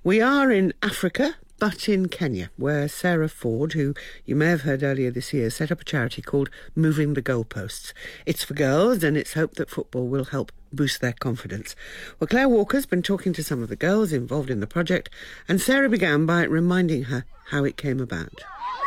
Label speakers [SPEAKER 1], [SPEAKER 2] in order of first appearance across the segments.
[SPEAKER 1] We are in Africa, but in Kenya, where Sarah Ford, who you may have heard earlier this year, set up a charity called Moving the Goalposts. It's for girls, and it's hoped that football will help boost their confidence. Well, Claire Walker's been talking to some of the girls involved in the project, and Sarah began by reminding her how it came about.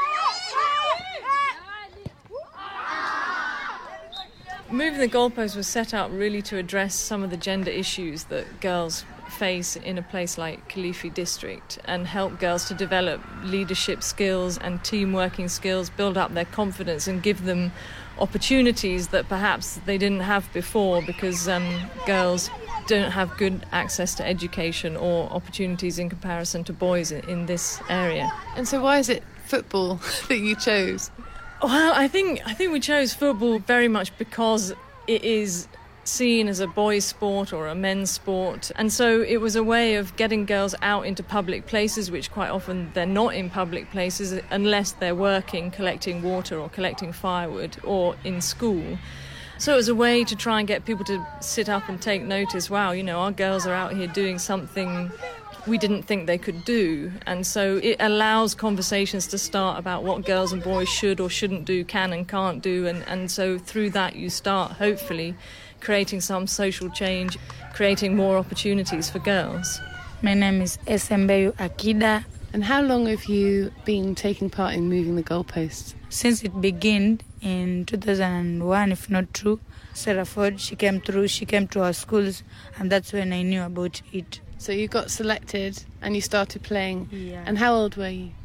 [SPEAKER 2] Moving the Goalposts was set up really to address some of the gender issues that girls face in a place like Kilifi district and help girls to develop leadership skills and team working skills, build up their confidence and give them opportunities that perhaps they didn't have before because girls don't have good access to education or opportunities in comparison to boys in this area.
[SPEAKER 3] And so why is it football that you chose?
[SPEAKER 2] Well, I think we chose football very much because it is seen as a boys' sport or a men's sport. And so it was a way of getting girls out into public places, which quite often they're not in public places unless they're working, collecting water or collecting firewood or in school. So it was a way to try and get people to sit up and take notice. Wow, our girls are out here doing something we didn't think they could do. And so it allows conversations to start about what girls and boys should or shouldn't do, can and can't do. And so through that you start, hopefully, creating some social change, creating more opportunities for girls.
[SPEAKER 4] My name is Esembeyu Akida.
[SPEAKER 3] And how long have you been taking part in Moving the Goalposts?
[SPEAKER 4] Since it began in 2001, if not true, Sarah Ford, she came to our schools, and that's when I knew about it.
[SPEAKER 3] So you got selected and you started playing.
[SPEAKER 4] Yeah.
[SPEAKER 3] And how old were you?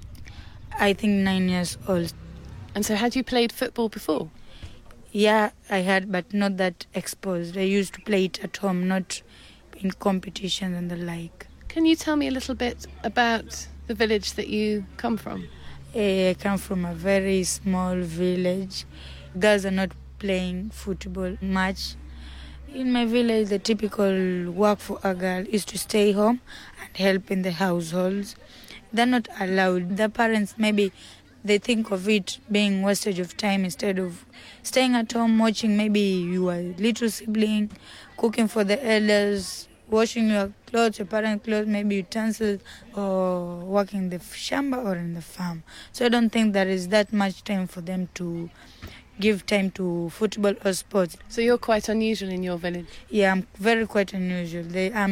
[SPEAKER 4] I think 9 years old.
[SPEAKER 3] And so had you played football before?
[SPEAKER 4] Yeah, I had, but not that exposed. I used to play it at home, not in competitions and the like.
[SPEAKER 3] Can you tell me a little bit about the village that you come from?
[SPEAKER 4] I come from a very small village. Girls are not playing football much. In my village, the typical work for a girl is to stay home and help in the households. They're not allowed. The parents, maybe they think of it being wastage of time instead of staying at home, watching maybe your little sibling, cooking for the elders, washing your clothes, your parents' clothes, maybe utensils, or working in the shamba or in the farm. So I don't think there is that much time for them to give time to football or sports.
[SPEAKER 3] So you're quite unusual in your village?
[SPEAKER 4] Yeah, I'm very quite unusual.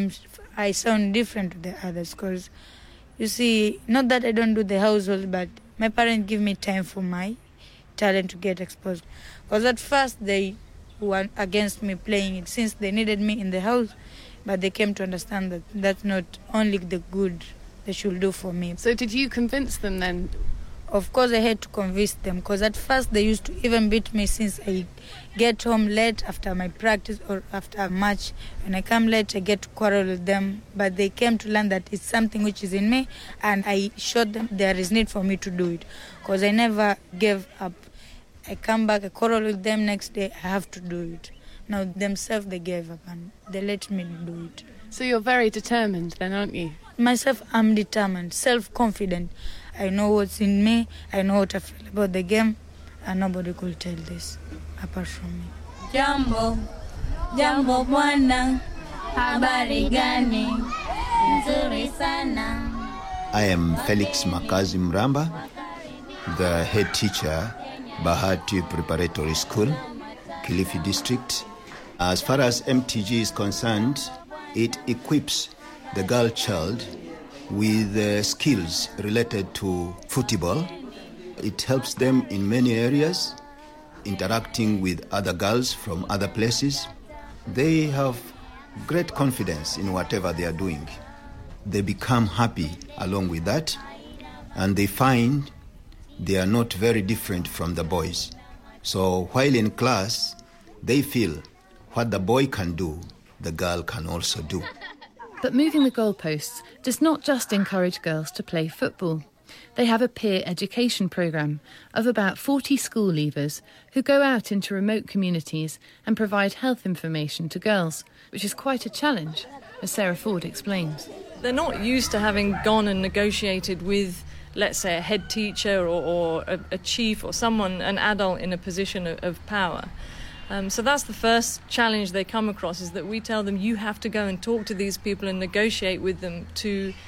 [SPEAKER 4] I sound different to the others because, you see, not that I don't do the household, but my parents give me time for my talent to get exposed. Because at first they were against me playing it since they needed me in the house, but they came to understand that that's not only the good they should do for me.
[SPEAKER 3] So did you convince them then?
[SPEAKER 4] Of course I had to convince them, because at first they used to even beat me since I get home late after my practice or after a match. When I come late, I get to quarrel with them. But they came to learn that it's something which is in me, and I showed them there is need for me to do it, because I never gave up. I come back, I quarrel with them, next day I have to do it. Now themselves they gave up and they let me do it.
[SPEAKER 3] So you're very determined then, aren't you?
[SPEAKER 4] Myself, I'm determined, self-confident. I know what's in me, I know what I feel about the game, and nobody could tell this apart from me.
[SPEAKER 5] Jambo bwana, habari gani? Nzuri sana.
[SPEAKER 6] I am Felix Makazi Mramba, the head teacher, Bahati Preparatory School, Kilifi District. As far as MTG is concerned, it equips the girl child with skills related to football. It helps them in many areas, interacting with other girls from other places. They have great confidence in whatever they are doing. They become happy along with that, and they find they are not very different from the boys. So while in class, they feel what the boy can do, the girl can also do.
[SPEAKER 3] But Moving the Goalposts does not just encourage girls to play football. They have a peer education programme of about 40 school leavers who go out into remote communities and provide health information to girls, which is quite a challenge, as Sarah Ford explains.
[SPEAKER 2] They're not used to having gone and negotiated with, let's say, a head teacher or a chief or someone, an adult in a position of power. So that's the first challenge they come across, is that we tell them you have to go and talk to these people and negotiate with them to